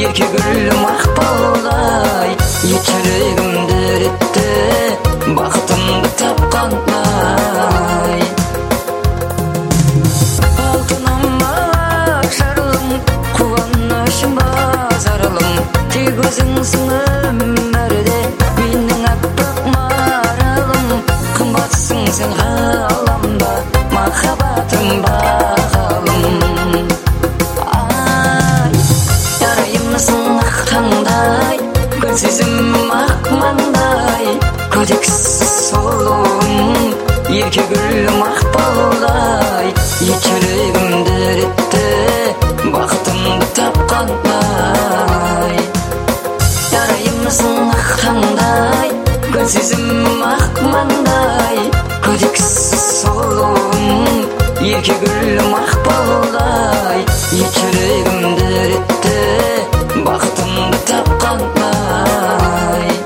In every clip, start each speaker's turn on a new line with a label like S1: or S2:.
S1: ерке гүл мақпалдай, жүрегімді ретті, бақытымды тапқандай. Алтыным жарылым, қуанышым базарылым, тек өзіңсің өмірде, менің аппақ маралым. Қымбатсың сен ғаламда, махаббатым бағалым. Ярайымсың ақ таңдай, гүлсезім ақ маңдай, көдексіз сұлуым, ерке гүл мақпалдай, жүрегімді ретті, бақытымды тапқандай. Ярайымсың ақ таңдай, гүлсезім ақ маңдай, көдексіз сұлуым, ерке гүл мақпалдай, жүрегімді ретті, бақытымды тапқандай.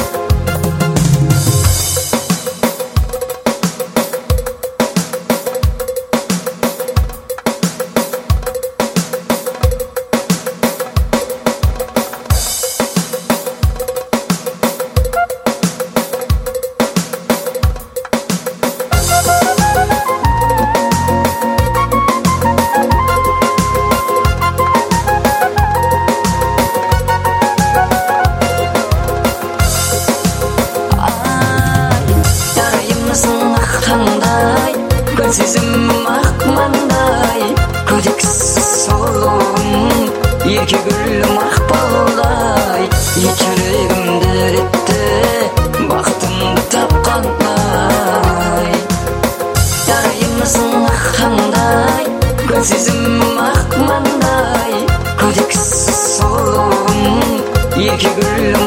S1: Гүлсезім ақ маңдай, көдексіз сұлуым, ерке гүл мақпалдай, жүрегімді ретті, бақытымды тапқандай. Ярайымсың ақ таңдай, гүлсезім ақ маңдай, көдексіз сұлуым, ерке гүл